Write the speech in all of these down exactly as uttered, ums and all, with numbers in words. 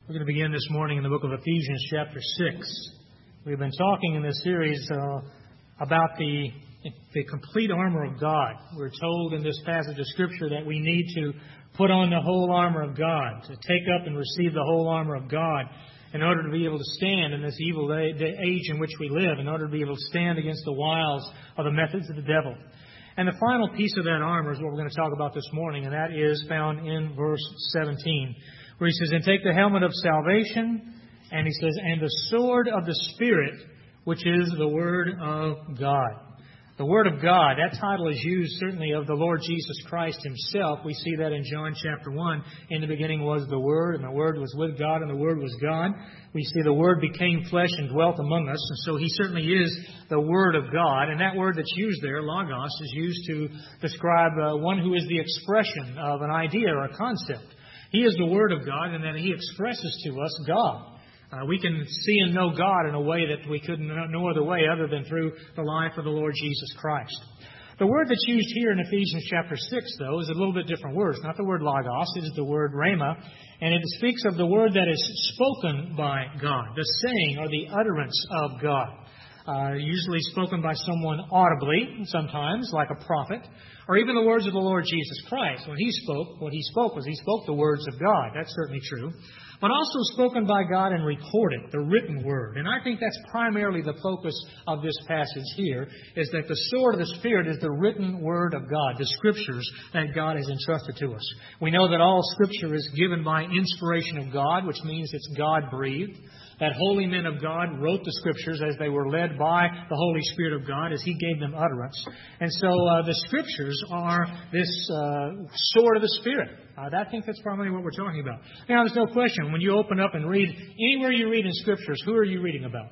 We're going to begin this morning in the book of Ephesians chapter six. We've been talking in this series uh, about the, the complete armor of God. We're told in this passage of Scripture that we need to put on the whole armor of God, to take up and receive the whole armor of God in order to be able to stand in this evil age in which we live, in order to be able to stand against the wiles of the methods of the devil. And the final piece of that armor is what we're going to talk about this morning, and that is found in verse seventeen. Where he says, and take the helmet of salvation, and he says, and the sword of the Spirit, which is the Word of God. The Word of God, that title is used certainly of the Lord Jesus Christ Himself. We see that in John chapter one. In the beginning was the Word, and the Word was with God, and the Word was God. We see the Word became flesh and dwelt among us, and so He certainly is the Word of God. And that word that's used there, logos, is used to describe uh, one who is the expression of an idea or a concept. He is the Word of God, and that He expresses to us God. Uh, we can see and know God in a way that we couldn't no other way other than through the life of the Lord Jesus Christ. The word that's used here in Ephesians chapter six, though, is a little bit different word. It's not the word logos, it is the word rhema, and it speaks of the word that is spoken by God, the saying or the utterance of God. Uh, usually spoken by someone audibly, sometimes, like a prophet, or even the words of the Lord Jesus Christ. When He spoke, what He spoke was He spoke the words of God. That's certainly true. But also spoken by God and recorded, the written word. And I think that's primarily the focus of this passage here, is that the sword of the Spirit is the written word of God, the Scriptures that God has entrusted to us. We know that all Scripture is given by inspiration of God, which means it's God-breathed. That holy men of God wrote the Scriptures as they were led by the Holy Spirit of God as He gave them utterance. And so uh, the Scriptures are this uh, sword of the Spirit. Uh, I think that's probably what we're talking about. Now, there's no question. When you open up and read, anywhere you read in Scriptures, who are you reading about?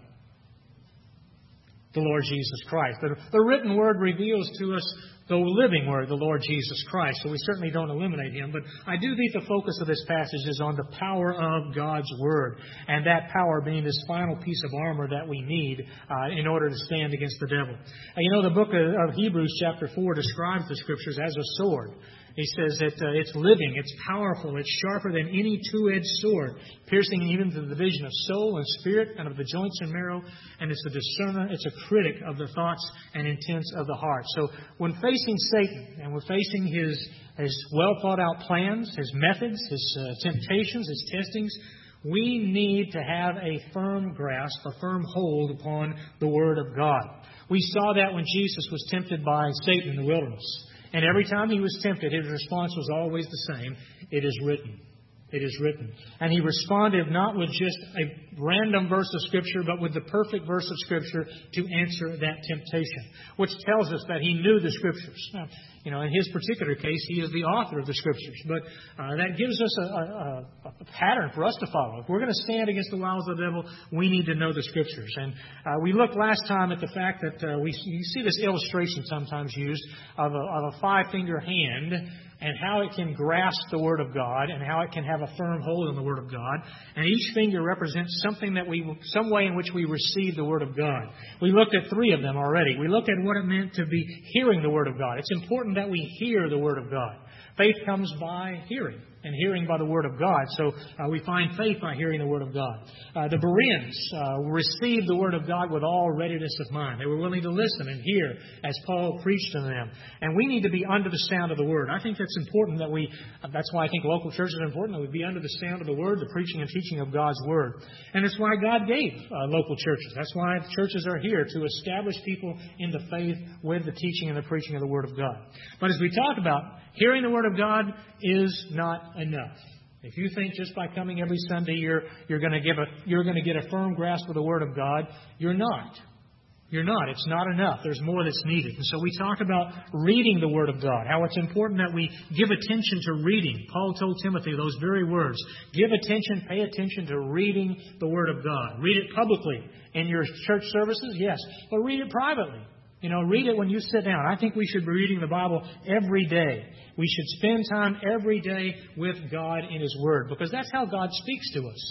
The Lord Jesus Christ. The, the written Word reveals to us the living Word, the Lord Jesus Christ. So we certainly don't eliminate Him. But I do think the focus of this passage is on the power of God's Word. And that power being this final piece of armor that we need uh, in order to stand against the devil. Uh, you know, the book of, of Hebrews chapter four describes the Scriptures as a sword. He says that uh, it's living, it's powerful, it's sharper than any two-edged sword, piercing even to the division of soul and spirit and of the joints and marrow, and it's a discerner, it's a critic of the thoughts and intents of the heart. So when facing Satan and we're facing his, his well-thought-out plans, his methods, his uh, temptations, his testings, we need to have a firm grasp, a firm hold upon the Word of God. We saw that when Jesus was tempted by Satan in the wilderness. And every time He was tempted, His response was always the same. It is written. It is written. And He responded not with just a random verse of Scripture, but with the perfect verse of Scripture to answer that temptation, which tells us that He knew the Scriptures. Now, you know, in His particular case, He is the author of the Scriptures. But uh, that gives us a, a, a pattern for us to follow. If we're going to stand against the wiles of the devil, we need to know the Scriptures. And uh, we looked last time at the fact that uh, we you see this illustration sometimes used of a, of a five-finger hand, and how it can grasp the Word of God, and how it can have a firm hold on the Word of God. And each finger represents something that we, some way in which we receive the Word of God. We looked at three of them already. We looked at what it meant to be hearing the Word of God. It's important that we hear the Word of God. Faith comes by hearing, and hearing by the Word of God. So uh, we find faith by hearing the Word of God. Uh, the Bereans uh, received the Word of God with all readiness of mind. They were willing to listen and hear as Paul preached to them. And we need to be under the sound of the Word. I think that's important that we, uh, that's why I think local churches are important, that we be under the sound of the Word, the preaching and teaching of God's Word. And it's why God gave uh, local churches. That's why churches are here, to establish people in the faith with the teaching and the preaching of the Word of God. But as we talk about, hearing the Word of God is not enough. If you think just by coming every Sunday you're you're going to give a you're going to get a firm grasp of the Word of God, you're not. You're not. It's not enough. There's more that's needed. And so we talk about reading the Word of God, how it's important that we give attention to reading. Paul told Timothy those very words. Give attention, pay attention to reading the Word of God. Read it publicly in your church services, yes, but read it privately. You know, read it when you sit down. I think we should be reading the Bible every day. We should spend time every day with God in His Word, because that's how God speaks to us.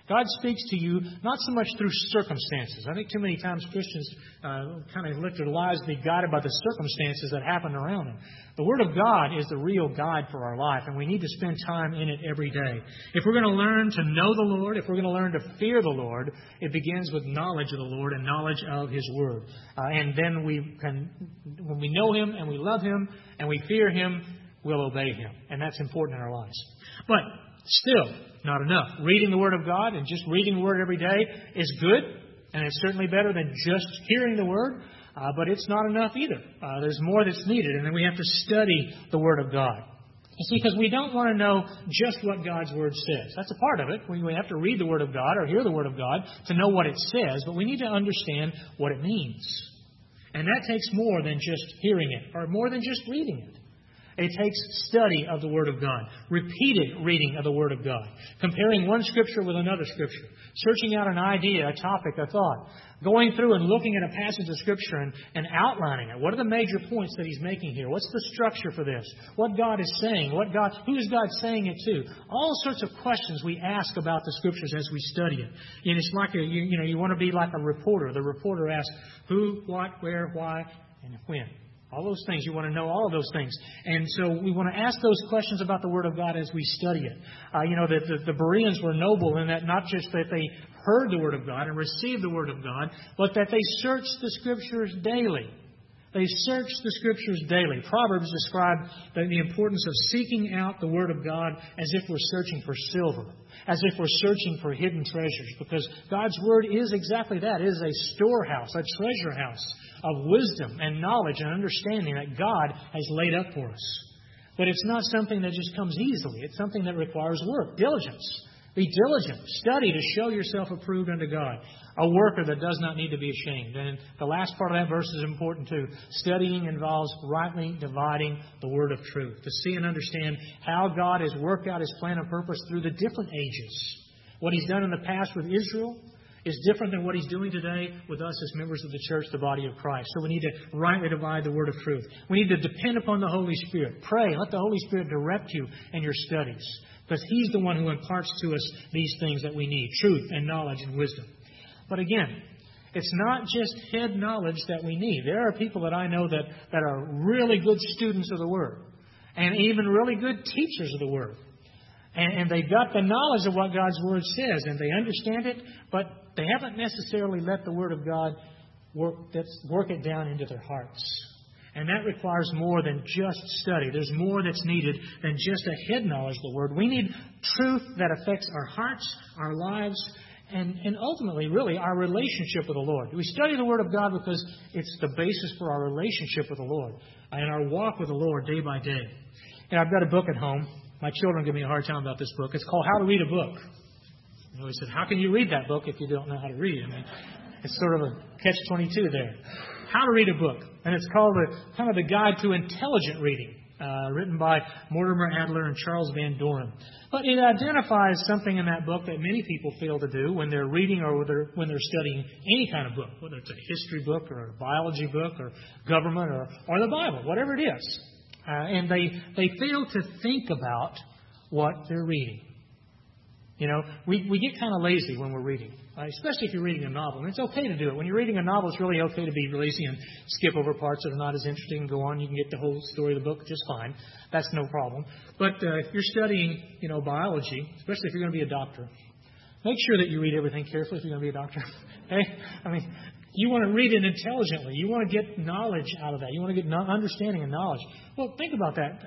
God speaks to you not so much through circumstances. I think too many times Christians uh, kind of let their lives be guided by the circumstances that happen around them. The Word of God is the real guide for our life, and we need to spend time in it every day. If we're going to learn to know the Lord, if we're going to learn to fear the Lord, it begins with knowledge of the Lord and knowledge of His Word. Uh, and then we can, when we know Him and we love Him and we fear Him, we'll obey Him. And that's important in our lives. But still, not enough. Reading the Word of God and just reading the Word every day is good, and it's certainly better than just hearing the Word, uh, but it's not enough either. Uh, there's more that's needed, and then we have to study the Word of God. You see, because we don't want to know just what God's Word says. That's a part of it. We have to read the Word of God or hear the Word of God to know what it says, but we need to understand what it means. And that takes more than just hearing it, or more than just reading it. It takes study of the Word of God, repeated reading of the Word of God, comparing one Scripture with another Scripture, searching out an idea, a topic, a thought, going through and looking at a passage of Scripture and, and outlining it. What are the major points that He's making here? What's the structure for this? What God is saying? What God? Who is God saying it to? All sorts of questions we ask about the Scriptures as we study it. And it's like a, you, you know, you want to be like a reporter. The reporter asks who, what, where, why, and when. All those things. You want to know all of those things. And so we want to ask those questions about the Word of God as we study it. Uh, you know, the, the, the Bereans were noble in that not just that they heard the Word of God and received the Word of God, but that they searched the Scriptures daily. They searched the Scriptures daily. Proverbs describe the, the importance of seeking out the Word of God as if we're searching for silver, as if we're searching for hidden treasures, because God's Word is exactly that. It is a storehouse, a treasure house of wisdom and knowledge and understanding that God has laid up for us. But it's not something that just comes easily. It's something that requires work, diligence. Be diligent. Study to show yourself approved unto God. A worker that does not need to be ashamed. And the last part of that verse is important too. Studying involves rightly dividing the word of truth. To see and understand how God has worked out His plan and purpose through the different ages. What He's done in the past with Israel is different than what He's doing today with us as members of the church, the body of Christ. So we need to rightly divide the word of truth. We need to depend upon the Holy Spirit. Pray. Let the Holy Spirit direct you in your studies, because He's the one who imparts to us these things that we need, truth and knowledge and wisdom. But again, it's not just head knowledge that we need. There are people that I know that, that are really good students of the Word, and even really good teachers of the Word. And, and they've got the knowledge of what God's Word says, and they understand it, but they haven't necessarily let the Word of God work, that's, work it down into their hearts. And that requires more than just study. There's more that's needed than just a head knowledge of the Word. We need truth that affects our hearts, our lives, and, and ultimately, really, our relationship with the Lord. We study the Word of God because it's the basis for our relationship with the Lord and our walk with the Lord day by day. And I've got a book at home. My children give me a hard time about this book. It's called How to Read a Book. You know, he said, how can you read that book if you don't know how to read? I mean, it's sort of a catch twenty-two there. How to Read a Book. And it's called the, kind of the Guide to Intelligent Reading, uh, written by Mortimer Adler and Charles Van Doren. But it identifies something in that book that many people fail to do when they're reading or whether, when they're studying any kind of book, whether it's a history book or a biology book or government or, or the Bible, whatever it is. Uh, and they, they fail to think about what they're reading. You know, we, we get kind of lazy when we're reading, uh, especially if you're reading a novel. And it's okay to do it. When you're reading a novel, it's really okay to be lazy and skip over parts that are not as interesting and go on. You can get the whole story of the book just fine. That's no problem. But uh, if you're studying, you know, biology, especially if you're going to be a doctor, make sure that you read everything carefully if you're going to be a doctor. Okay? I mean, you want to read it intelligently. You want to get knowledge out of that. You want to get understanding and knowledge. Well, think about that.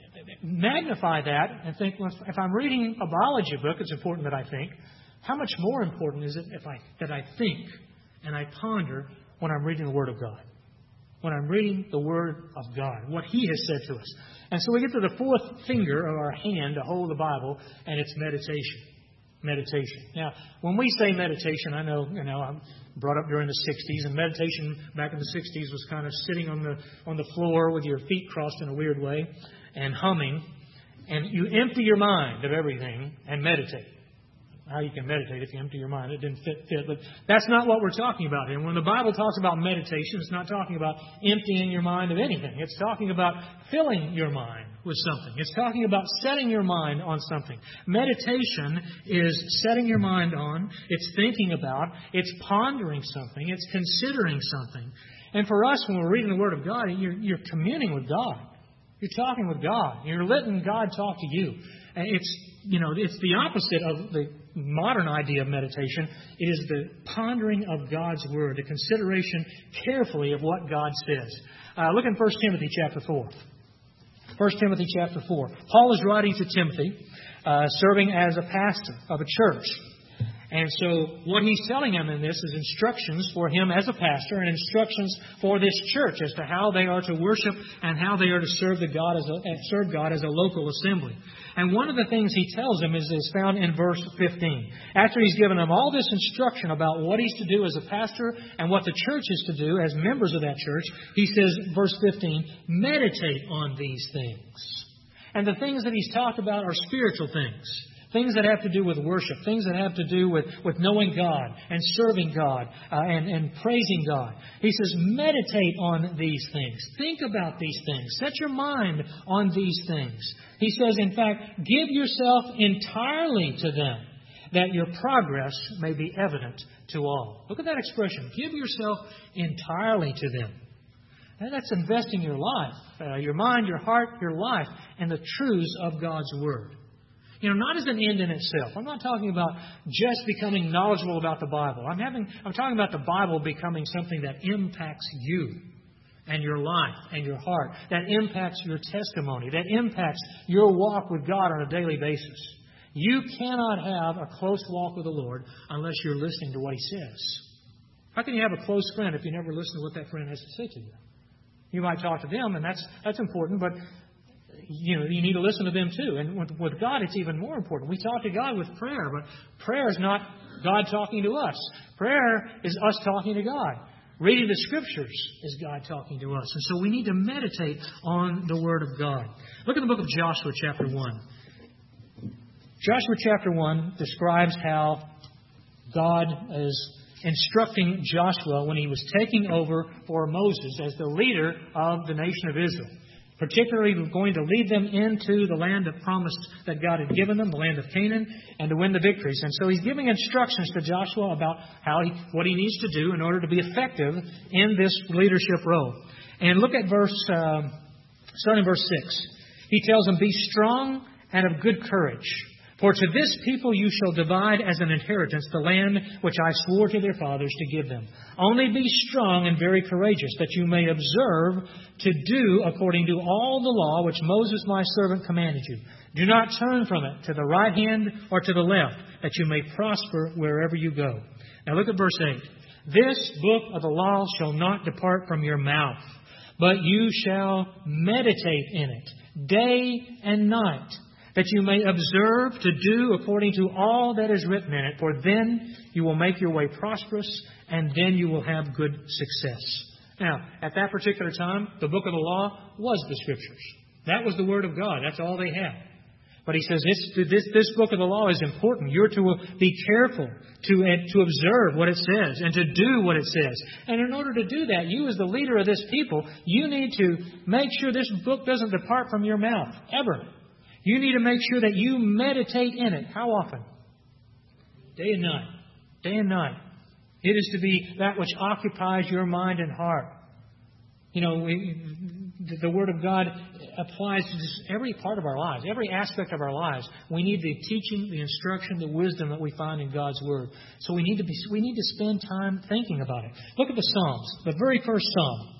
Magnify that and think, well, if I'm reading a biology book, it's important that I think. How much more important is it if I that I think and I ponder when I'm reading the Word of God? When I'm reading the Word of God, what He has said to us. And so we get to the fourth finger of our hand to hold the Bible, and it's meditation. Meditation. Now, when we say meditation, I know, you know, I'm brought up during the sixties, and meditation back in the sixties was kind of sitting on the on the floor with your feet crossed in a weird way and humming, and you empty your mind of everything and meditate. how you can meditate if you empty your mind. It didn't fit, fit. But that's not what we're talking about here. When the Bible talks about meditation, it's not talking about emptying your mind of anything. It's talking about filling your mind with something. It's talking about setting your mind on something. Meditation is setting your mind on, it's thinking about, it's pondering something, it's considering something. And for us, when we're reading the Word of God, you're, you're communing with God. You're talking with God. You're letting God talk to you. It's, you know, it's the opposite of the modern idea of meditation. It is the pondering of God's Word, the consideration carefully of what God says. Uh, look in First Timothy chapter four. First Timothy chapter four. Paul is writing to Timothy, uh, serving as a pastor of a church. And so what he's telling him in this is instructions for him as a pastor and instructions for this church as to how they are to worship and how they are to serve the God as a, serve God as a local assembly. And one of the things he tells them is, is found in verse fifteen. After he's given them all this instruction about what he's to do as a pastor and what the church is to do as members of that church, he says, verse fifteen, meditate on these things. And the things that he's talked about are spiritual things. Things that have to do with worship. Things that have to do with, with knowing God and serving God uh, and, and praising God. He says, meditate on these things. Think about these things. Set your mind on these things. He says, in fact, give yourself entirely to them, that your progress may be evident to all. Look at that expression. Give yourself entirely to them. And that's investing your life, uh, your mind, your heart, your life, in the truths of God's Word. You know, not as an end in itself. I'm not talking about just becoming knowledgeable about the Bible. I'm having, I'm talking about the Bible becoming something that impacts you and your life and your heart, that impacts your testimony, that impacts your walk with God on a daily basis. You cannot have a close walk with the Lord unless you're listening to what He says. How can you have a close friend if you never listen to what that friend has to say to you? You might talk to them, and that's that's important, but you know, you need to listen to them too. And with, with God, it's even more important. We talk to God with prayer, but prayer is not God talking to us. Prayer is us talking to God. Reading the Scriptures is God talking to us. And so we need to meditate on the Word of God. Look at the book of Joshua chapter one. Joshua chapter one describes how God is instructing Joshua when he was taking over for Moses as the leader of the nation of Israel. Particularly going to lead them into the land of promise that God had given them, the land of Canaan, and to win the victories. And so He's giving instructions to Joshua about how he, what he needs to do in order to be effective in this leadership role. And look at verse, uh, starting in verse six. He tells them, "Be strong and of good courage. For to this people you shall divide as an inheritance the land which I swore to their fathers to give them. Only be strong and very courageous, that you may observe to do according to all the law which Moses my servant commanded you. Do not turn from it to the right hand or to the left, that you may prosper wherever you go." Now look at verse eight. "This book of the law shall not depart from your mouth, but you shall meditate in it day and night, that you may observe to do according to all that is written in it. For then you will make your way prosperous, and then you will have good success." Now, at that particular time, the book of the law was the Scriptures. That was the Word of God. That's all they had. But he says this, this, this book of the law is important. You're to be careful to, to observe what it says and to do what it says. And in order to do that, you as the leader of this people, you need to make sure this book doesn't depart from your mouth, ever. You need to make sure that you meditate in it. How often? Day and night. Day and night. It is to be that which occupies your mind and heart. You know, we, the Word of God applies to just every part of our lives, every aspect of our lives. We need the teaching, the instruction, the wisdom that we find in God's Word. So we need to be, we need to spend time thinking about it. Look at the Psalms. The very first Psalm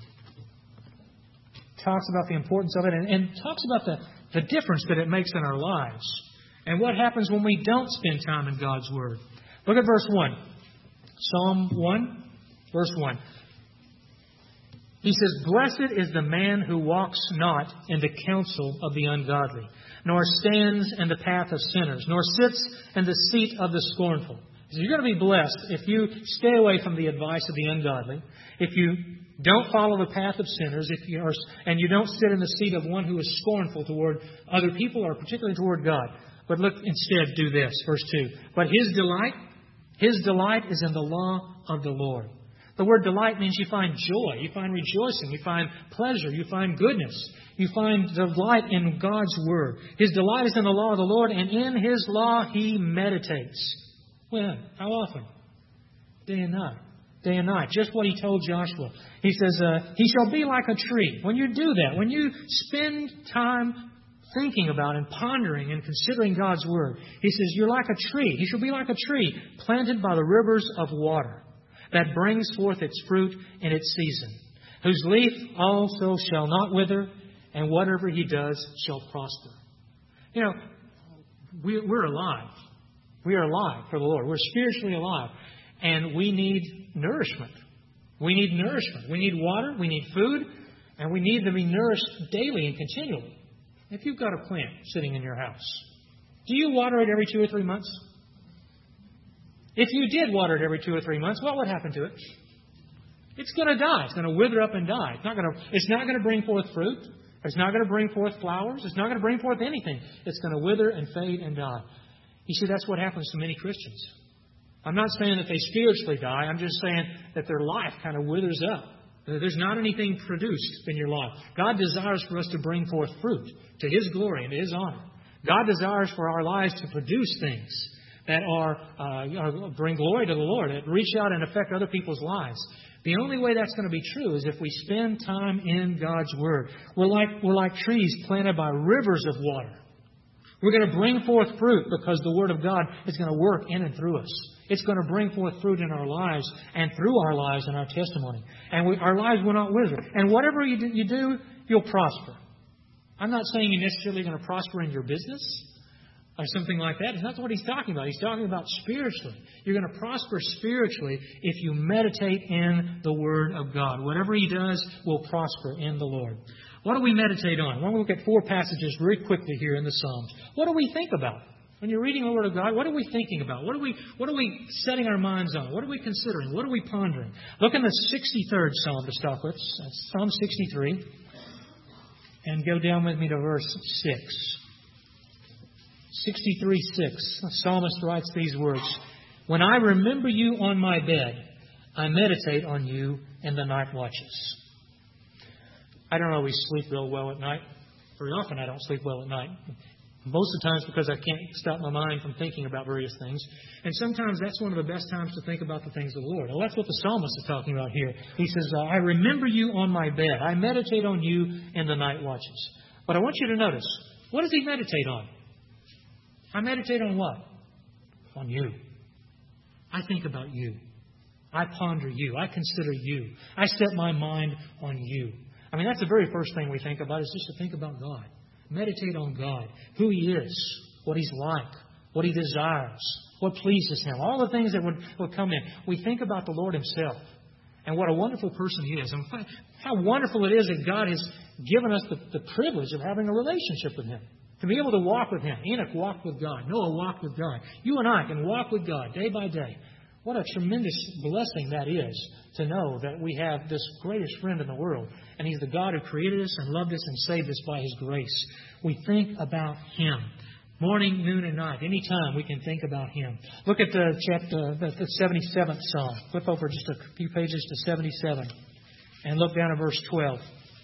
talks about the importance of it and, and talks about the the difference that it makes in our lives and what happens when we don't spend time in God's Word. Look at verse one. Psalm one, verse one. He says, "Blessed is the man who walks not in the counsel of the ungodly, nor stands in the path of sinners, nor sits in the seat of the scornful." So you're going to be blessed if you stay away from the advice of the ungodly, if you don't follow the path of sinners, if you are, and you don't sit in the seat of one who is scornful toward other people or particularly toward God. But look, instead, do this. Verse two. But His delight, His delight is in the law of the Lord. The word delight means you find joy, you find rejoicing, you find pleasure, you find goodness. You find delight in God's Word. His delight is in the law of the Lord, and in His law He meditates. When? How often? Day and night. Day and night. Just what He told Joshua. He says, uh, He shall be like a tree. When you do that, when you spend time thinking about and pondering and considering God's Word, He says, you're like a tree. He shall be like a tree planted by the rivers of water that brings forth its fruit in its season, whose leaf also shall not wither, and whatever He does shall prosper. You know, we, we're alive. We are alive for the Lord. We're spiritually alive. And we need nourishment. We need nourishment. We need water. We need food. And we need to be nourished daily and continually. If you've got a plant sitting in your house, do you water it every two or three months? If you did water it every two or three months, what would happen to it? It's going to die. It's going to wither up and die. It's not going to, it's not going to bring forth fruit. It's not going to bring forth flowers. It's not going to bring forth anything. It's going to wither and fade and die. You see, that's what happens to many Christians. I'm not saying that they spiritually die. I'm just saying that their life kind of withers up. There's not anything produced in your life. God desires for us to bring forth fruit to His glory and to His honor. God desires for our lives to produce things that are uh, bring glory to the Lord, that reach out and affect other people's lives. The only way that's going to be true is if we spend time in God's Word. We're like, we're like trees planted by rivers of water. We're going to bring forth fruit because the Word of God is going to work in and through us. It's going to bring forth fruit in our lives and through our lives and our testimony. And we, our lives will not wither. And whatever you do, you do, you'll prosper. I'm not saying you're necessarily going to prosper in your business or something like that. That's not what He's talking about. He's talking about spiritually. You're going to prosper spiritually if you meditate in the Word of God. Whatever He does will prosper in the Lord. What do we meditate on? I want to look at four passages very quickly here in the Psalms. What do we think about? When you're reading the Word of God, what are we thinking about? What are we, what are we setting our minds on? What are we considering? What are we pondering? Look in the sixty-third Psalm to start with. That's Psalm sixty-three. And go down with me to verse six. sixty-three six. The psalmist writes these words. When I remember You on my bed, I meditate on You in the night watches. I don't always sleep real well at night. Very often I don't sleep well at night. Most of the times because I can't stop my mind from thinking about various things. And sometimes that's one of the best times to think about the things of the Lord. Well, that's what the psalmist is talking about here. He says, I remember You on my bed. I meditate on You in the night watches. But I want you to notice, what does he meditate on? I meditate on what? On You. I think about You. I ponder You. I consider You. I set my mind on You. I mean, that's the very first thing we think about is just to think about God. Meditate on God, who He is, what He's like, what He desires, what pleases Him, all the things that would, would come in. We think about the Lord Himself and what a wonderful person He is. And how wonderful it is that God has given us the, the privilege of having a relationship with Him. To be able to walk with Him. Enoch walked with God. Noah walked with God. You and I can walk with God day by day. What a tremendous blessing that is to know that we have this greatest friend in the world. And He's the God who created us and loved us and saved us by His grace. We think about Him. Morning, noon, and night. Any time we can think about Him. Look at the chapter, the seventy-seventh Psalm. Flip over just a few pages to seventy-seven. And look down at verse twelve.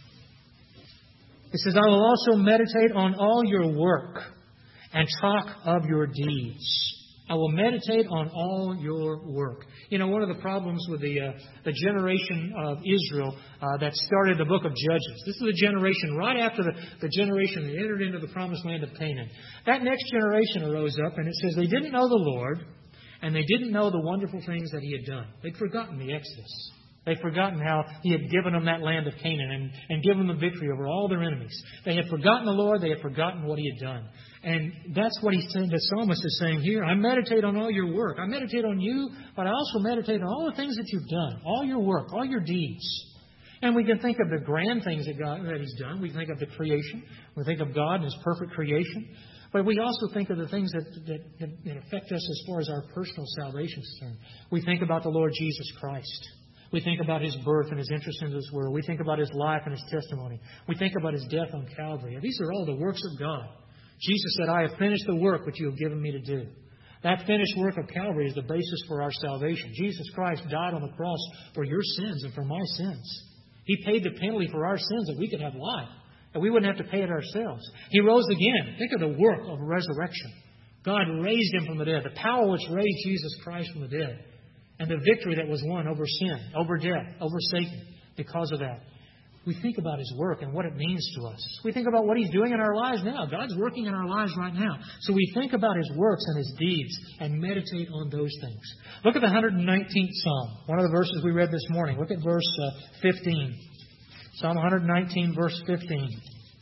It says, I will also meditate on all Your work and talk of Your deeds. I will meditate on all Your work. You know, one of the problems with the uh, the generation of Israel uh, that started the book of Judges. This is a generation right after the, the generation that entered into the promised land of Canaan. That next generation arose up, and it says they didn't know the Lord, and they didn't know the wonderful things that He had done. They'd forgotten the Exodus. They'd forgotten how He had given them that land of Canaan and, and given them victory over all their enemies. They had forgotten the Lord. They had forgotten what He had done. And that's what he's saying, the psalmist is saying here. I meditate on all Your work. I meditate on You, but I also meditate on all the things that You've done, all Your work, all Your deeds. And we can think of the grand things that God that He's done. We think of the creation. We think of God and His perfect creation. But we also think of the things that, that, that affect us as far as our personal salvation is concerned. We think about the Lord Jesus Christ. We think about His birth and His interest in this world. We think about His life and His testimony. We think about His death on Calvary. These are all the works of God. Jesus said, I have finished the work which you have given me to do. That finished work of Calvary is the basis for our salvation. Jesus Christ died on the cross for your sins and for my sins. He paid the penalty for our sins that we could have life, and we wouldn't have to pay it ourselves. He rose again. Think of the work of resurrection. God raised Him from the dead. The power which raised Jesus Christ from the dead. And the victory that was won over sin, over death, over Satan because of that. We think about His work and what it means to us. We think about what He's doing in our lives now. God's working in our lives right now. So we think about His works and His deeds and meditate on those things. Look at the one hundred nineteenth Psalm, one of the verses we read this morning. Look at verse uh, fifteen. Psalm one hundred nineteen, verse fifteen.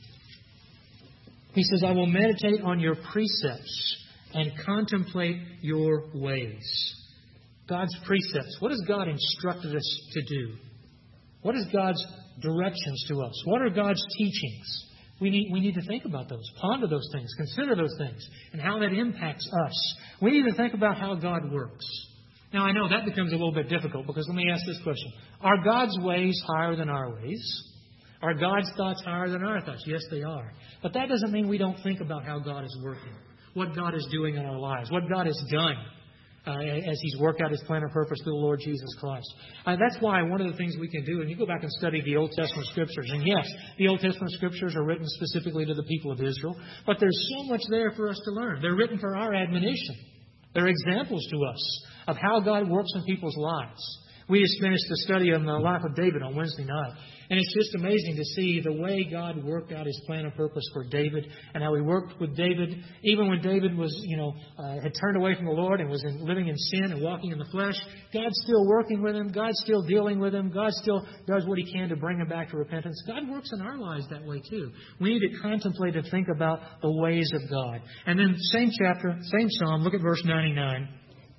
He says, I will meditate on your precepts and contemplate your ways. God's precepts. What has God instructed us to do? What is God's directions to us? What are God's teachings? We need, we need to think about those, ponder those things, consider those things, and how that impacts us. We need to think about how God works. Now, I know that becomes a little bit difficult because let me ask this question. Are God's ways higher than our ways? Are God's thoughts higher than our thoughts? Yes, they are. But that doesn't mean we don't think about how God is working, what God is doing in our lives, what God has done. Uh, as He's worked out His plan and purpose through the Lord Jesus Christ. Uh, that's why one of the things we can do, and you go back and study the Old Testament Scriptures, and yes, the Old Testament Scriptures are written specifically to the people of Israel, but there's so much there for us to learn. They're written for our admonition. They're examples to us of how God works in people's lives. We just finished the study on the life of David on Wednesday night. And it's just amazing to see the way God worked out His plan and purpose for David and how He worked with David. Even when David was, you know, uh, had turned away from the Lord and was in, living in sin and walking in the flesh, God's still working with him. God's still dealing with him. God still does what He can to bring him back to repentance. God works in our lives that way too. We need to contemplate and think about the ways of God. And then same chapter, same psalm, look at verse ninety-nine.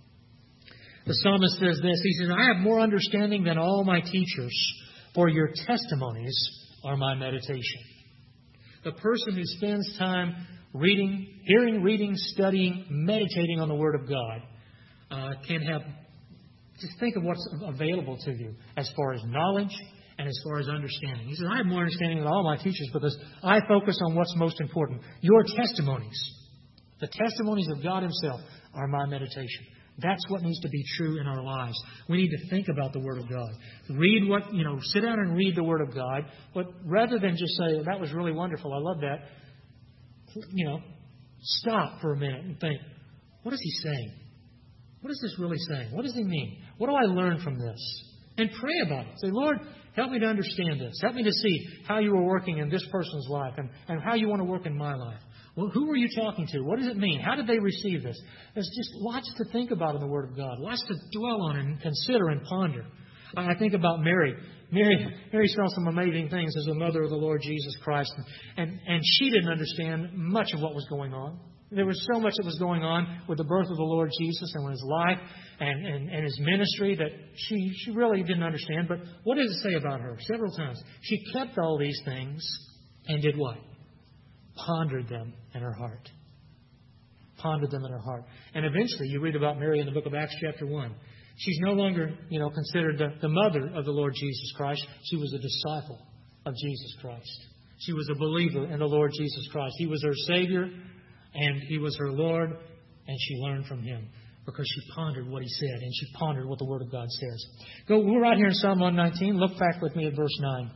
The psalmist says this. He says, I have more understanding than all my teachers, for your testimonies are my meditation. The person who spends time reading, hearing, reading, studying, meditating on the Word of God uh, can have, just think of what's available to you as far as knowledge and as far as understanding. He says, I have more understanding than all my teachers because I focus on what's most important. Your testimonies, the testimonies of God Himself, are my meditation. That's what needs to be true in our lives. We need to think about the Word of God. Read what, you know, sit down and read the Word of God. But rather than just say, that was really wonderful, I love that, you know, stop for a minute and think, what is He saying? What is this really saying? What does He mean? What do I learn from this? And pray about it. Say, Lord, help me to understand this. Help me to see how You are working in this person's life and, and how You want to work in my life. Well, who were you talking to? What does it mean? How did they receive this? There's just lots to think about in the Word of God. Lots to dwell on and consider and ponder. I think about Mary. Mary, Mary saw some amazing things as the mother of the Lord Jesus Christ. And, and she didn't understand much of what was going on. There was so much that was going on with the birth of the Lord Jesus and with His life and, and, and His ministry that she, she really didn't understand. But what does it say about her? Several times. She kept all these things and did what? Pondered them in her heart. Pondered them in her heart. And eventually, you read about Mary in the book of Acts chapter one. She's no longer, you know, considered the, the mother of the Lord Jesus Christ. She was a disciple of Jesus Christ. She was a believer in the Lord Jesus Christ. He was her Savior, and He was her Lord, and she learned from Him because she pondered what He said, and she pondered what the Word of God says. Go, we're right here in Psalm one nineteen. Look back with me at verse nine.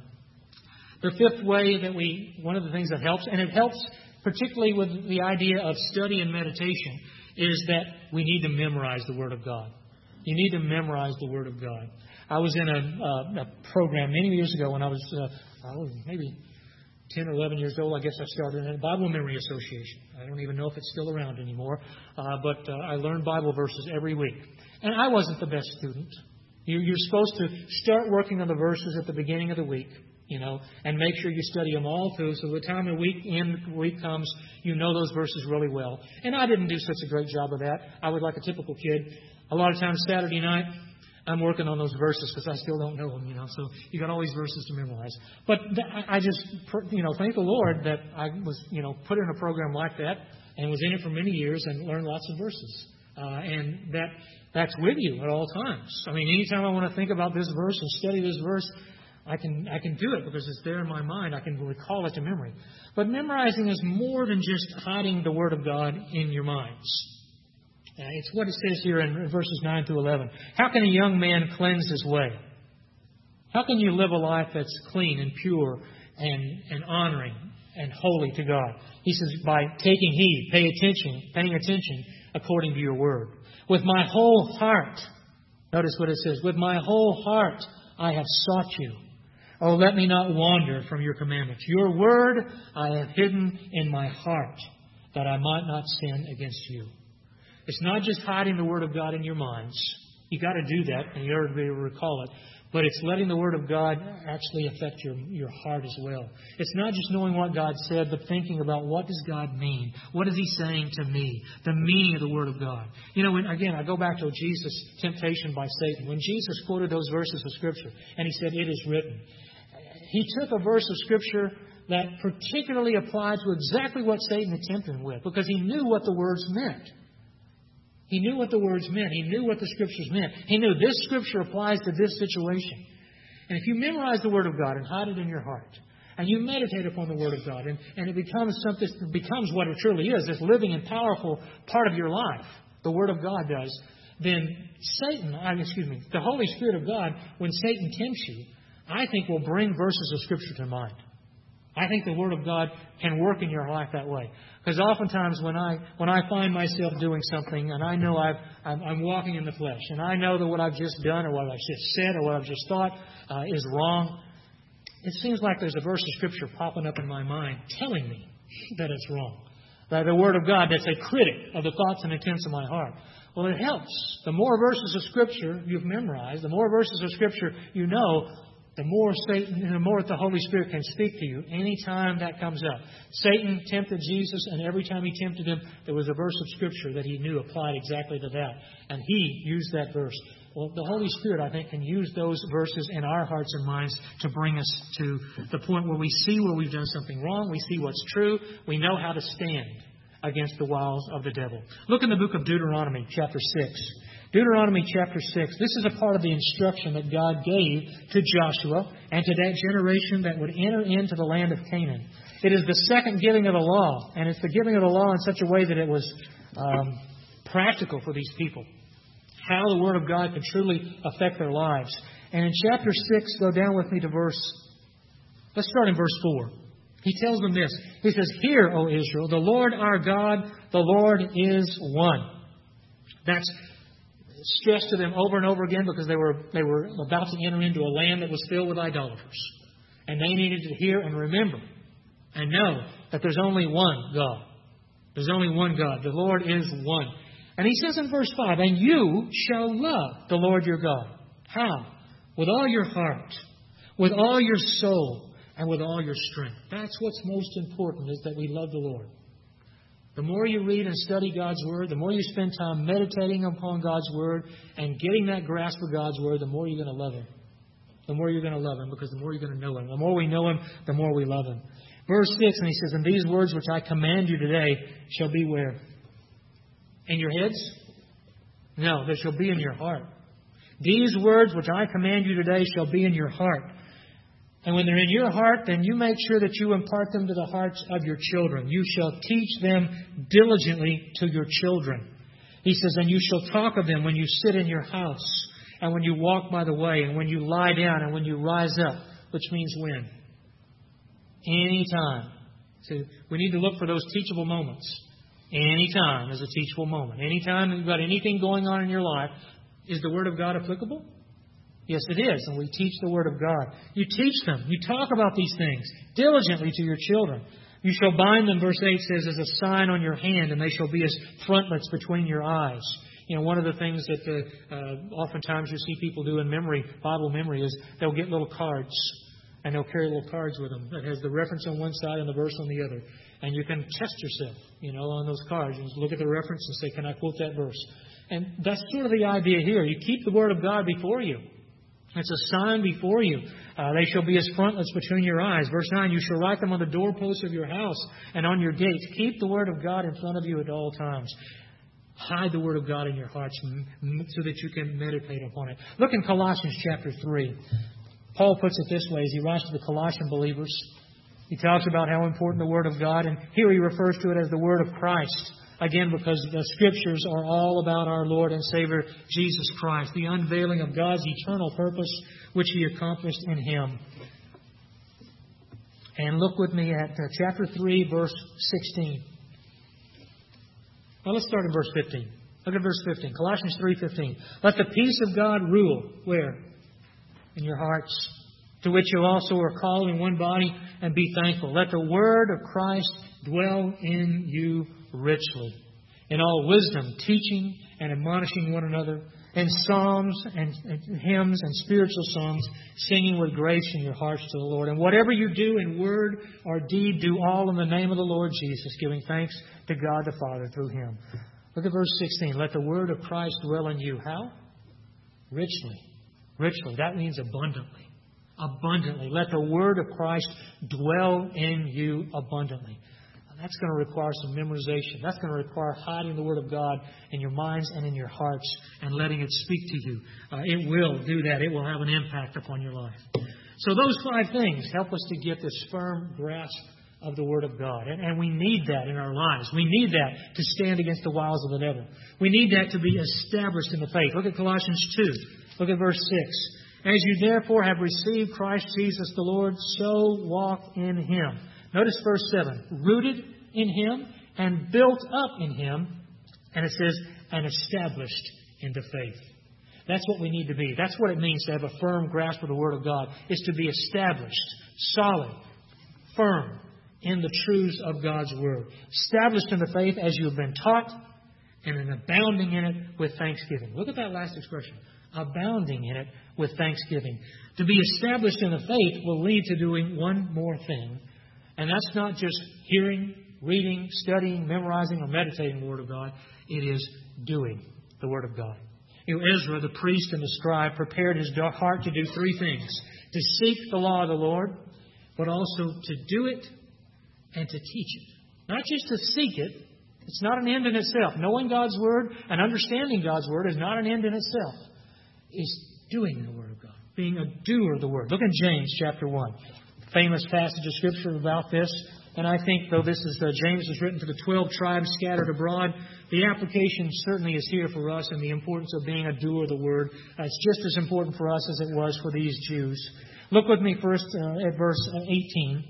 The fifth way that we, one of the things that helps, and it helps particularly with the idea of study and meditation, is that we need to memorize the Word of God. You need to memorize the Word of God. I was in a, uh, a program many years ago when I was, uh, I was maybe ten or eleven years old. I guess I started in a Bible Memory Association. I don't even know if it's still around anymore. Uh, but uh, I learned Bible verses every week. And I wasn't the best student. You're, you're supposed to start working on the verses at the beginning of the week. You know, and make sure you study them all through, so by the time the week end the week comes, you know those verses really well. And I didn't do such a great job of that. I was like a typical kid. A lot of times Saturday night, I'm working on those verses because I still don't know them. You know, so you got all these verses to memorize. But th- I just, you know, thank the Lord that I was, you know, put in a program like that and was in it for many years and learned lots of verses. Uh, and that that's with you at all times. I mean, anytime I want to think about this verse and study this verse, I can I can do it because it's there in my mind. I can recall it to memory. But memorizing is more than just hiding the Word of God in your minds. Uh, it's what it says here in verses nine through eleven. How can a young man cleanse his way? How can you live a life that's clean and pure and, and honoring and holy to God? He says, by taking heed, pay attention, paying attention according to your Word. With my whole heart, notice what it says, with my whole heart I have sought you. Oh, let me not wander from your commandments. Your Word I have hidden in my heart, that I might not sin against you. It's not just hiding the Word of God in your minds. You've got to do that in order to be able to recall it. But it's letting the Word of God actually affect your, your heart as well. It's not just knowing what God said, but thinking about what does God mean? What is He saying to me? The meaning of the Word of God. You know, when, again, I go back to Jesus' temptation by Satan. When Jesus quoted those verses of Scripture, and He said, it is written. He took a verse of Scripture that particularly applied to exactly what Satan tempted him with, because he knew what the words meant. He knew what the words meant. He knew what the Scriptures meant. He knew this Scripture applies to this situation. And if you memorize the Word of God and hide it in your heart, and you meditate upon the Word of God, and, and it becomes something, it becomes what it truly is, this living and powerful part of your life, the Word of God does, then Satan, I, excuse me, the Holy Spirit of God, when Satan tempts you, I think will bring verses of Scripture to mind. I think the Word of God can work in your life that way. Because oftentimes when I when I find myself doing something and I know I've, I'm, I'm walking in the flesh and I know that what I've just done or what I've just said or what I've just thought uh, is wrong, it seems like there's a verse of Scripture popping up in my mind telling me that it's wrong. That the Word of God that's a critic of the thoughts and intents of my heart. Well, it helps. The more verses of Scripture you've memorized, the more verses of Scripture you know, the more Satan, the more the Holy Spirit can speak to you anytime that comes up. Satan tempted Jesus, and every time he tempted him, there was a verse of Scripture that he knew applied exactly to that. And he used that verse. Well, the Holy Spirit, I think, can use those verses in our hearts and minds to bring us to the point where we see where we've done something wrong, we see what's true, we know how to stand against the wiles of the devil. Look in the book of Deuteronomy, chapter six. Deuteronomy chapter six. This is a part of the instruction that God gave to Joshua and to that generation that would enter into the land of Canaan. It is the second giving of the law, and it's the giving of the law in such a way that it was um, practical for these people. How the Word of God could truly affect their lives. And in chapter six, go down with me to verse, let's start in verse four. He tells them this. He says, Hear, O Israel, the Lord our God, the Lord is one. That's stressed to them over and over again because they were they were about to enter into a land that was filled with idolaters. And they needed to hear and remember and know that there's only one God. There's only one God. The Lord is one. And he says in verse five, And you shall love the Lord your God. How? With all your heart, with all your soul, and with all your strength. That's what's most important, is that we love the Lord. The more you read and study God's Word, the more you spend time meditating upon God's Word and getting that grasp of God's Word, the more you're going to love Him. The more you're going to love Him, because the more you're going to know Him. The more we know Him, the more we love Him. Verse six, and he says, And these words which I command you today shall be where? In your heads? No, they shall be in your heart. These words which I command you today shall be in your heart. And when they're in your heart, then you make sure that you impart them to the hearts of your children. You shall teach them diligently to your children. He says, And you shall talk of them when you sit in your house, and when you walk by the way, and when you lie down, and when you rise up. Which means when? Anytime. So we need to look for those teachable moments. Anytime is a teachable moment. Anytime you've got anything going on in your life, is the Word of God applicable? Yes, it is, and we teach the Word of God. You teach them. You talk about these things diligently to your children. You shall bind them, verse eight says, as a sign on your hand, and they shall be as frontlets between your eyes. You know, one of the things that uh, uh, oftentimes you see people do in memory, Bible memory, is they'll get little cards, and they'll carry little cards with them that has the reference on one side and the verse on the other. And you can test yourself, you know, on those cards. You look at the reference and say, can I quote that verse? And that's sort of the idea here. You keep the Word of God before you. It's a sign before you. Uh, they shall be as frontlets between your eyes. Verse nine, you shall write them on the doorposts of your house and on your gates. Keep the Word of God in front of you at all times. Hide the Word of God in your hearts so that you can meditate upon it. Look in Colossians chapter three. Paul puts it this way as he writes to the Colossian believers. He talks about how important the Word of God, and here he refers to it as the Word of Christ. Again, because the Scriptures are all about our Lord and Savior, Jesus Christ, the unveiling of God's eternal purpose, which He accomplished in Him. And look with me at uh, chapter three, verse sixteen. Well, let's start in verse fifteen. Look at verse fifteen. Colossians three fifteen. Let the peace of God rule. Where? In your hearts, to which you also are called in one body, and be thankful. Let the word of Christ dwell in you richly, in all wisdom, teaching and admonishing one another, in psalms and, and hymns and spiritual songs, singing with grace in your hearts to the Lord. And whatever you do in word or deed, do all in the name of the Lord Jesus, giving thanks to God the Father through Him. Look at verse sixteen. Let the word of Christ dwell in you. How? Richly. Richly. That means abundantly. Abundantly. Let the word of Christ dwell in you abundantly. That's going to require some memorization. That's going to require hiding the Word of God in your minds and in your hearts and letting it speak to you. Uh, it will do that. It will have an impact upon your life. So those five things help us to get this firm grasp of the Word of God. And, and we need that in our lives. We need that to stand against the wiles of the devil. We need that to be established in the faith. Look at Colossians two. Look at verse six. As you therefore have received Christ Jesus the Lord, so walk in Him. Notice verse seven. Rooted in Him and built up in Him. And it says, and established in the faith. That's what we need to be. That's what it means to have a firm grasp of the Word of God, is to be established, solid, firm in the truths of God's Word. Established in the faith as you have been taught, and in abounding in it with thanksgiving. Look at that last expression. Abounding in it with thanksgiving. To be established in the faith will lead to doing one more thing. And that's not just hearing, reading, studying, memorizing, or meditating the Word of God. It is doing the Word of God. You know, Ezra, the priest and the scribe, prepared his heart to do three things. To seek the law of the Lord, but also to do it and to teach it. Not just to seek it. It's not an end in itself. Knowing God's Word and understanding God's Word is not an end in itself. It's doing the Word of God. Being a doer of the Word. Look in James chapter one. Famous passage of Scripture about this. And I think, though this is uh, James is written to the twelve tribes scattered abroad, the application certainly is here for us, and the importance of being a doer of the Word. Uh, it's just as important for us as it was for these Jews. Look with me first uh, at verse eighteen.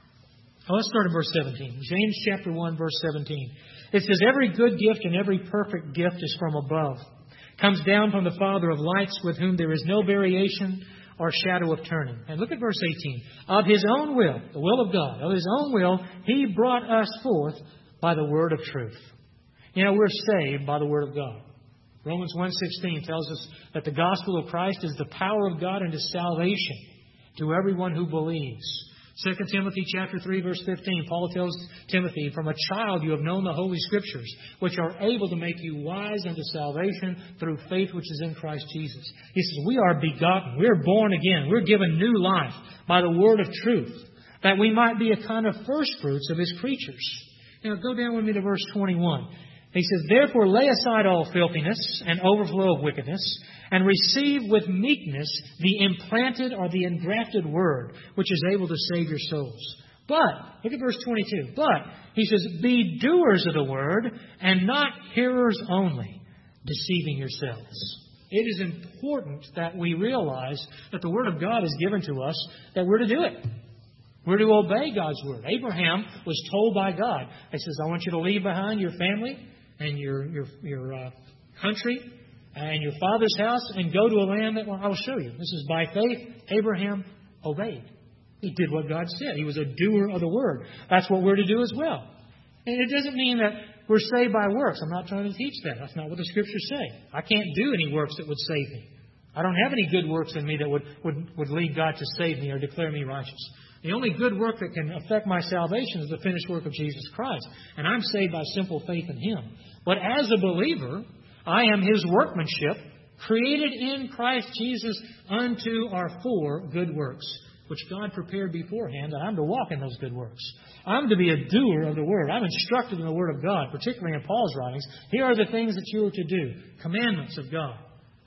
Oh, let's start at verse seventeen. James chapter one, verse seventeen. It says, every good gift and every perfect gift is from above. Comes down from the Father of lights, with whom there is no variation or shadow of turning. And look at verse eighteen. Of His own will, the will of God, of His own will, He brought us forth by the word of truth. You know, we're saved by the word of God. Romans one sixteen tells us that the gospel of Christ is the power of God unto salvation to everyone who believes. Second Timothy chapter three, verse fifteen, Paul tells Timothy, from a child you have known the Holy Scriptures, which are able to make you wise unto salvation through faith which is in Christ Jesus. He says, we are begotten, we're born again, we're given new life by the word of truth, that we might be a kind of first fruits of His creatures. Now go down with me to verse twenty-one. He says, therefore lay aside all filthiness and overflow of wickedness, and receive with meekness the implanted or the engrafted word, which is able to save your souls. But, look at verse twenty-two, but, he says, be doers of the word, and not hearers only, deceiving yourselves. It is important that we realize that the word of God is given to us, that we're to do it. We're to obey God's word. Abraham was told by God, He says, I want you to leave behind your family and your, your, your uh, country, and your father's house, and go to a land that I will show you. This is by faith. Abraham obeyed. He did what God said. He was a doer of the word. That's what we're to do as well. And it doesn't mean that we're saved by works. I'm not trying to teach that. That's not what the Scriptures say. I can't do any works that would save me. I don't have any good works in me that would, would, would lead God to save me or declare me righteous. The only good work that can affect my salvation is the finished work of Jesus Christ. And I'm saved by simple faith in Him. But as a believer, I am His workmanship, created in Christ Jesus unto our four good works, which God prepared beforehand, that I'm to walk in those good works. I'm to be a doer of the Word. I'm instructed in the Word of God, particularly in Paul's writings. Here are the things that you are to do. Commandments of God. A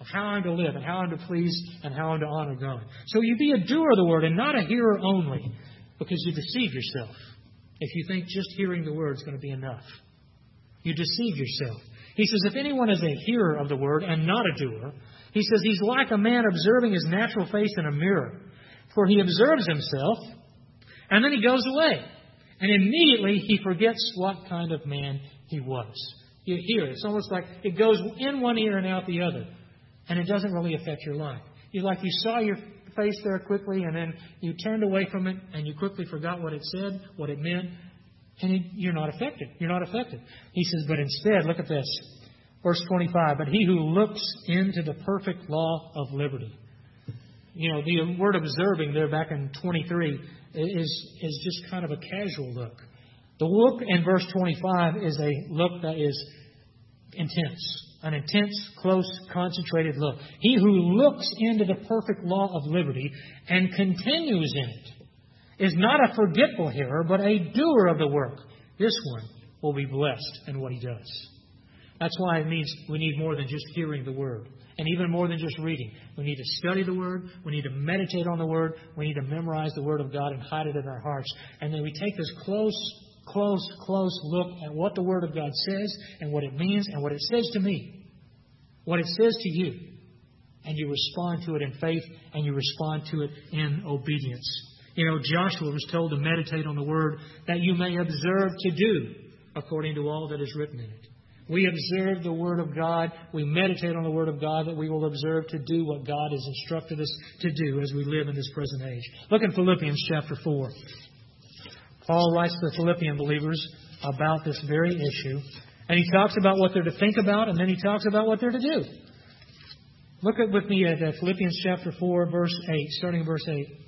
of how I'm to live and how I'm to please and how I'm to honor God. So you be a doer of the Word and not a hearer only, because you deceive yourself if you think just hearing the Word is going to be enough. You deceive yourself. He says, if anyone is a hearer of the Word and not a doer, he says he's like a man observing his natural face in a mirror. For he observes himself, and then he goes away. And immediately he forgets what kind of man he was. You hear it. It's almost like it goes in one ear and out the other. And it doesn't really affect your life. You like you saw your face there quickly, and then you turned away from it, and you quickly forgot what it said, what it meant, and you're not affected. You're not affected. He says, but instead, look at this. Verse twenty-five, but he who looks into the perfect law of liberty. You know, the word observing there back in twenty-three is, is just kind of a casual look. The look in verse twenty-five is a look that is intense. An intense, close, concentrated look. He who looks into the perfect law of liberty and continues in it is not a forgetful hearer, but a doer of the work. This one will be blessed in what he does. That's why it means we need more than just hearing the Word. And even more than just reading. We need to study the Word. We need to meditate on the Word. We need to memorize the Word of God and hide it in our hearts. And then we take this close, close, close look at what the Word of God says and what it means and what it says to me. What it says to you. And you respond to it in faith and you respond to it in obedience. You know, Joshua was told to meditate on the Word that you may observe to do according to all that is written in it. We observe the Word of God. We meditate on the Word of God that we will observe to do what God has instructed us to do as we live in this present age. Look in Philippians chapter four. Paul writes to the Philippian believers about this very issue. And he talks about what they're to think about, and then he talks about what they're to do. Look at with me at Philippians chapter four, verse eight, starting in verse eight.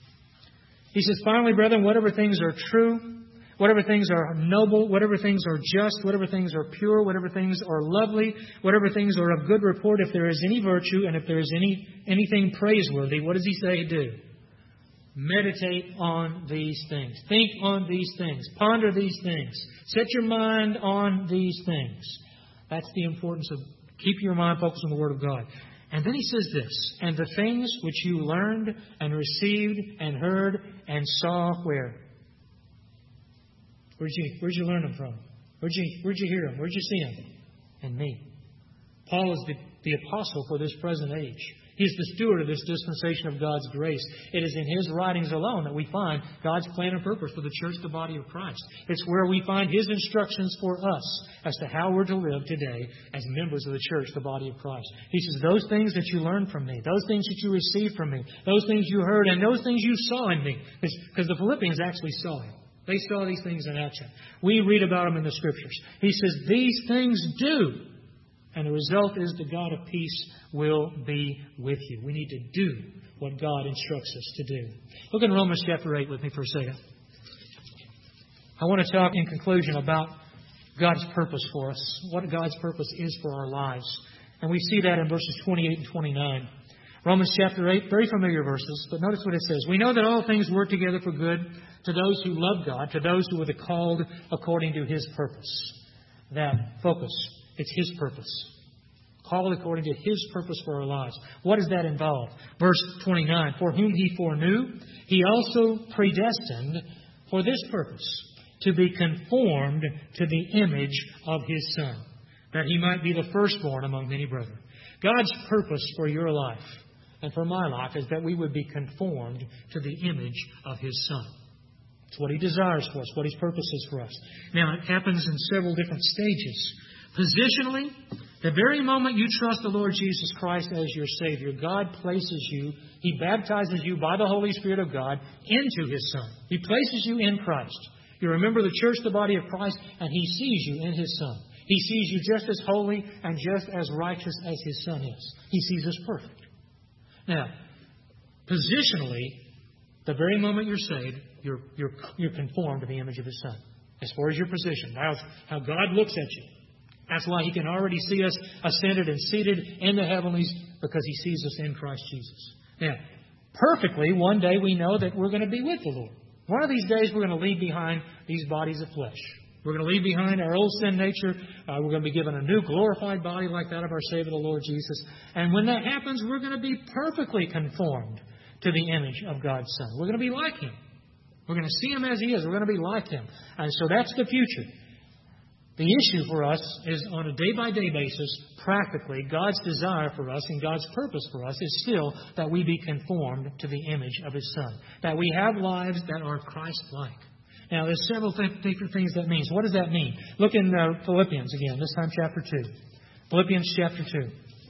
He says, finally, brethren, whatever things are true, whatever things are noble, whatever things are just, whatever things are pure, whatever things are lovely, whatever things are of good report, if there is any virtue and if there is any anything praiseworthy, what does he say to do? Meditate on these things. Think on these things. Ponder these things. Set your mind on these things. That's the importance of keep your mind focused on the Word of God. And then he says this, and the things which you learned and received and heard and saw where? Where'd you, where'd you learn them from? Where'd you, where'd you hear them? Where'd you see them? In me. Paul is the, the apostle for this present age. He's the steward of this dispensation of God's grace. It is in his writings alone that we find God's plan and purpose for the church, the body of Christ. It's where we find his instructions for us as to how we're to live today as members of the church, the body of Christ. He says, those things that you learned from me, those things that you received from me, those things you heard, and those things you saw in me. Because the Philippians actually saw him. They saw these things in action. We read about them in the Scriptures. He says, these things do. And the result is the God of peace will be with you. We need to do what God instructs us to do. Look in Romans chapter eight with me for a second. I want to talk in conclusion about God's purpose for us, what God's purpose is for our lives. And we see that in verses twenty-eight and twenty-nine. Romans chapter eight, very familiar verses, but notice what it says. We know that all things work together for good to those who love God, to those who are called according to His purpose. That focus, it's His purpose. Called according to His purpose for our lives. What does that involve? Verse twenty-nine, for whom He foreknew, He also predestined for this purpose, to be conformed to the image of His Son, that He might be the firstborn among many brethren. God's purpose for your life and for my life is that we would be conformed to the image of His Son. It's what He desires for us, what His purpose is for us. Now, it happens in several different stages. Positionally, the very moment you trust the Lord Jesus Christ as your Savior, God places you, He baptizes you by the Holy Spirit of God into His Son. He places you in Christ. You're a member of the church, the body of Christ, and He sees you in His Son. He sees you just as holy and just as righteous as His Son is. He sees us perfect. Now, positionally, the very moment you're saved, you're, you're, you're conformed to the image of His Son. As far as your position. That's how God looks at you. That's why He can already see us ascended and seated in the heavenlies, because He sees us in Christ Jesus. Now, perfectly, one day we know that we're going to be with the Lord. One of these days we're going to leave behind these bodies of flesh. We're going to leave behind our old sin nature. Uh, we're going to be given a new glorified body like that of our Savior, the Lord Jesus. And when that happens, we're going to be perfectly conformed to the image of God's Son. We're going to be like Him. We're going to see Him as He is. We're going to be like Him. And so that's the future. The issue for us is on a day-by-day basis, practically, God's desire for us and God's purpose for us is still that we be conformed to the image of His Son. That we have lives that are Christ-like. Now, there's several th- different things that means. What does that mean? Look in uh, Philippians again, this time chapter two. Philippians chapter two.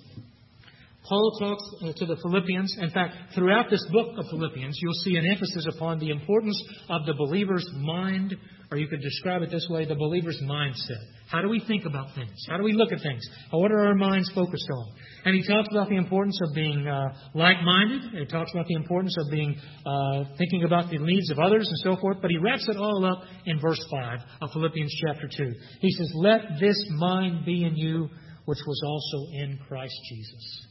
Paul talks uh, to the Philippians. In fact, throughout this book of Philippians, you'll see an emphasis upon the importance of the believer's mind, or you could describe it this way, the believer's mindset. How do we think about things? How do we look at things? What are our minds focused on? And he talks about the importance of being uh, like-minded. He talks about the importance of being uh, thinking about the needs of others and so forth. But he wraps it all up in verse five of Philippians chapter two. He says, "Let this mind be in you, which was also in Christ Jesus."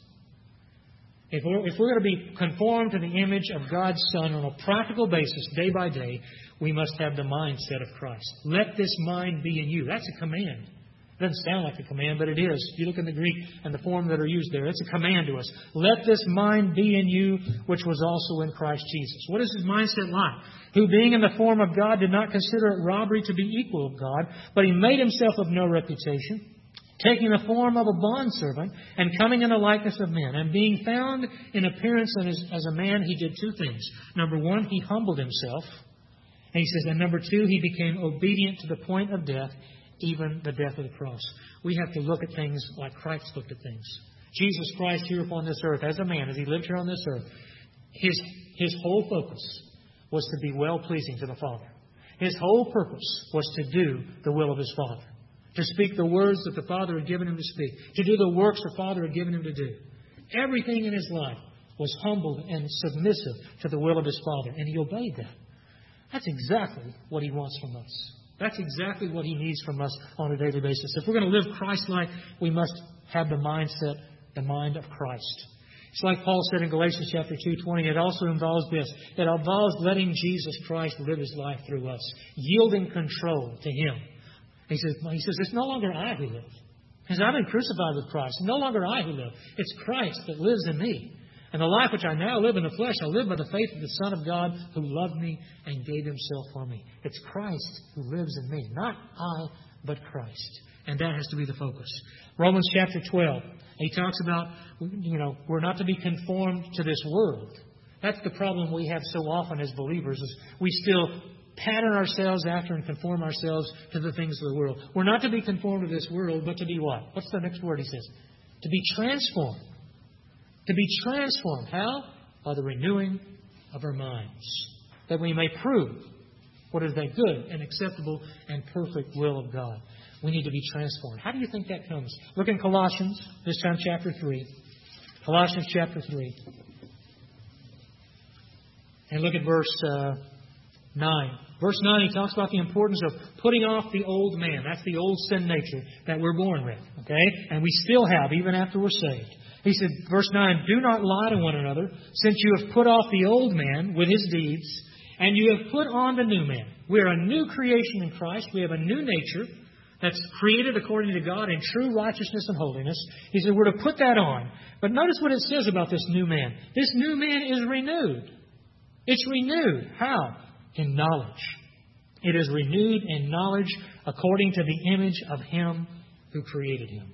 If we're, if we're going to be conformed to the image of God's Son on a practical basis, day by day, we must have the mindset of Christ. Let this mind be in you. That's a command. It doesn't sound like a command, but it is. If you look in the Greek and the form that are used there, it's a command to us. Let this mind be in you, which was also in Christ Jesus. What is his mindset like? Who, being in the form of God, did not consider it robbery to be equal of God, but he made himself of no reputation, taking the form of a bondservant, and coming in the likeness of men. And being found in appearance as, as a man, he did two things. Number one, he humbled himself. And he says, and number two, he became obedient to the point of death, even the death of the cross. We have to look at things like Christ looked at things. Jesus Christ here upon this earth, as a man, as he lived here on this earth, his, his whole focus was to be well-pleasing to the Father. His whole purpose was to do the will of his Father. To speak the words that the Father had given him to speak. To do the works the Father had given him to do. Everything in his life was humbled and submissive to the will of his Father. And he obeyed that. That's exactly what he wants from us. That's exactly what he needs from us on a daily basis. If we're going to live Christ-like, we must have the mindset, the mind of Christ. It's like Paul said in Galatians chapter two twenty. It also involves this. It involves letting Jesus Christ live his life through us. Yielding control to him. He says, he says, it's no longer I who live. He says, I've been crucified with Christ. No longer I who live. It's Christ that lives in me. And the life which I now live in the flesh, I live by the faith of the Son of God who loved me and gave himself for me. It's Christ who lives in me. Not I, but Christ. And that has to be the focus. Romans chapter twelve. He talks about, you know, we're not to be conformed to this world. That's the problem we have so often as believers, is we still pattern ourselves after and conform ourselves to the things of the world. We're not to be conformed to this world, but to be what? What's the next word he says? To be transformed. To be transformed. How? By the renewing of our minds. That we may prove what is that good and acceptable and perfect will of God. We need to be transformed. How do you think that comes? Look in Colossians, this time chapter three. Colossians chapter three. And look at verse uh, nine. Verse nine, he talks about the importance of putting off the old man. That's the old sin nature that we're born with. Okay? And we still have, even after we're saved. He said, verse nine, do not lie to one another, since you have put off the old man with his deeds, and you have put on the new man. We are a new creation in Christ. We have a new nature that's created according to God in true righteousness and holiness. He said, we're to put that on. But notice what it says about this new man. This new man is renewed. It's renewed. How? In knowledge. It is renewed in knowledge according to the image of him who created him.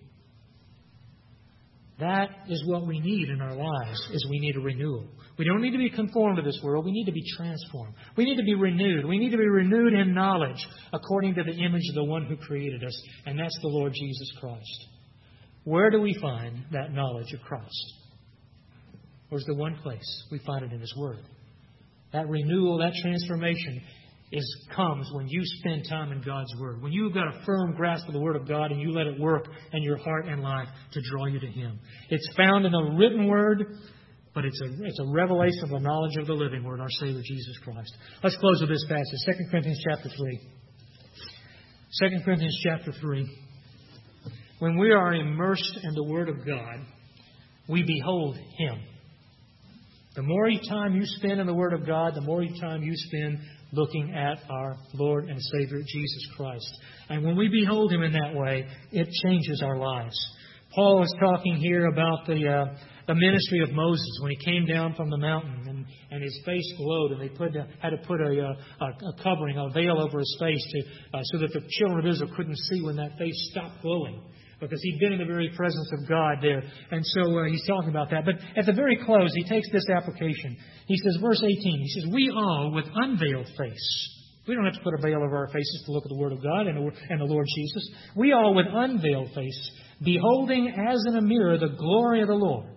That is what we need in our lives, is we need a renewal. We don't need to be conformed to this world. We need to be transformed. We need to be renewed. We need to be renewed in knowledge according to the image of the one who created us, and that's the Lord Jesus Christ. Where do we find that knowledge of Christ? Where's the one place? We find it in His Word. That renewal, that transformation is comes when you spend time in God's Word. When you've got a firm grasp of the Word of God and you let it work in your heart and life to draw you to Him. It's found in the written Word, but it's a, it's a revelation of the knowledge of the living Word, our Savior Jesus Christ. Let's close with this passage, Second Corinthians chapter three. Second Corinthians chapter three. When we are immersed in the Word of God, we behold Him. The more time you spend in the Word of God, the more time you spend looking at our Lord and Savior, Jesus Christ. And when we behold Him in that way, it changes our lives. Paul is talking here about the uh, the ministry of Moses when he came down from the mountain and, and his face glowed, and they put had to put a, a, a covering, a veil over his face to, uh, so that the children of Israel couldn't see when that face stopped glowing, because he'd been in the very presence of God there. And so uh, he's talking about that. But at the very close, he takes this application. He says, verse eighteen, he says, we all with unveiled face. We don't have to put a veil over our faces to look at the Word of God and the, and the Lord Jesus. We all with unveiled face, beholding as in a mirror the glory of the Lord,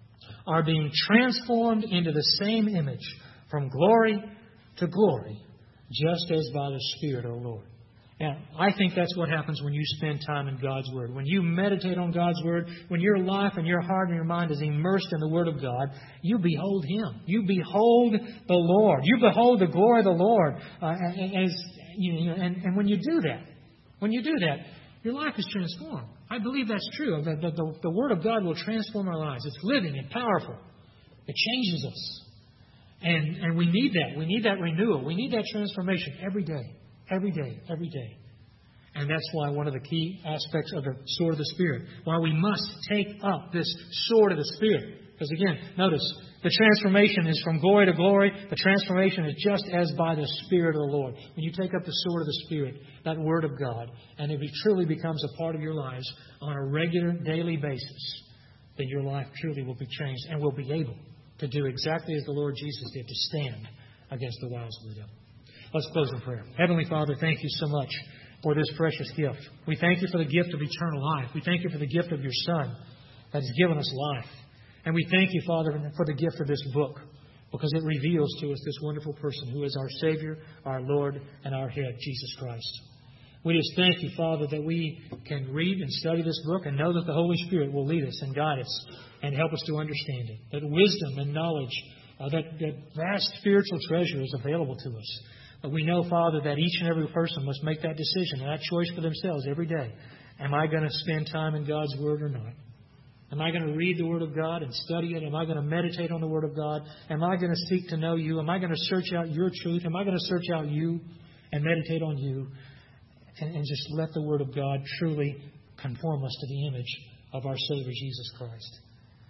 are being transformed into the same image from glory to glory, just as by the Spirit of the Lord. Now, I think that's what happens when you spend time in God's Word. When you meditate on God's Word, when your life and your heart and your mind is immersed in the Word of God, you behold Him. You behold the Lord. You behold the glory of the Lord. Uh, as you know, and, and when you do that, when you do that, your life is transformed. I believe that's true. The, the, the, the Word of God will transform our lives. It's living and powerful. It changes us. And, and we need that. We need that renewal. We need that transformation every day. Every day, every day. And that's why one of the key aspects of the sword of the Spirit, why we must take up this sword of the Spirit. Because again, notice, the transformation is from glory to glory. The transformation is just as by the Spirit of the Lord. When you take up the sword of the Spirit, that Word of God, and if it truly becomes a part of your lives on a regular, daily basis, then your life truly will be changed and will be able to do exactly as the Lord Jesus did, to stand against the wiles of the devil. Let's close in prayer. Heavenly Father, thank you so much for this precious gift. We thank you for the gift of eternal life. We thank you for the gift of your Son that has given us life. And we thank you, Father, for the gift of this book, because it reveals to us this wonderful person who is our Savior, our Lord, and our Head, Jesus Christ. We just thank you, Father, that we can read and study this book and know that the Holy Spirit will lead us and guide us and help us to understand it. That wisdom and knowledge, uh, that, that vast spiritual treasure is available to us. But we know, Father, that each and every person must make that decision and that choice for themselves every day. Am I going to spend time in God's Word or not? Am I going to read the Word of God and study it? Am I going to meditate on the Word of God? Am I going to seek to know you? Am I going to search out your truth? Am I going to search out you and meditate on you? And, and just let the Word of God truly conform us to the image of our Savior, Jesus Christ.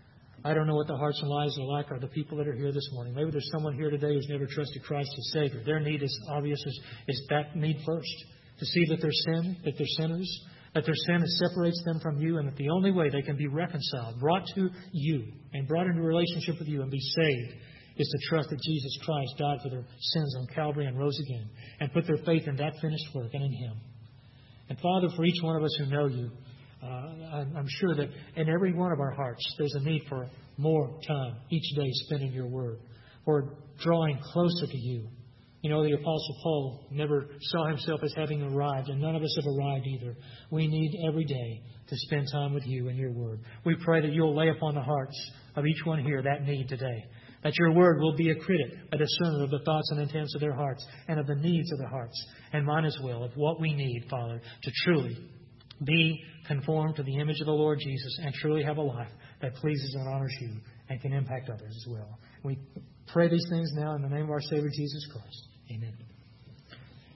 I don't know what the hearts and lives are like of the people that are here this morning. Maybe there's someone here today who's never trusted Christ as Savior. Their need is obvious, is, is that need first. To see that they're sin, that they're sinners, that their sin separates them from you, and that the only way they can be reconciled, brought to you, and brought into a relationship with you and be saved, is to trust that Jesus Christ died for their sins on Calvary and rose again, and put their faith in that finished work and in Him. And Father, for each one of us who know you, Uh, I'm sure that in every one of our hearts there's a need for more time each day spent in your Word, for drawing closer to you. You know, the Apostle Paul never saw himself as having arrived, and none of us have arrived either. We need every day to spend time with you and your Word. We pray that you'll lay upon the hearts of each one here that need today, that your Word will be a critic, a discerner of the thoughts and intents of their hearts and of the needs of their hearts, and mine as well, of what we need, Father, to truly be conformed to the image of the Lord Jesus and truly have a life that pleases and honors you and can impact others as well. We pray these things now in the name of our Savior Jesus Christ. Amen.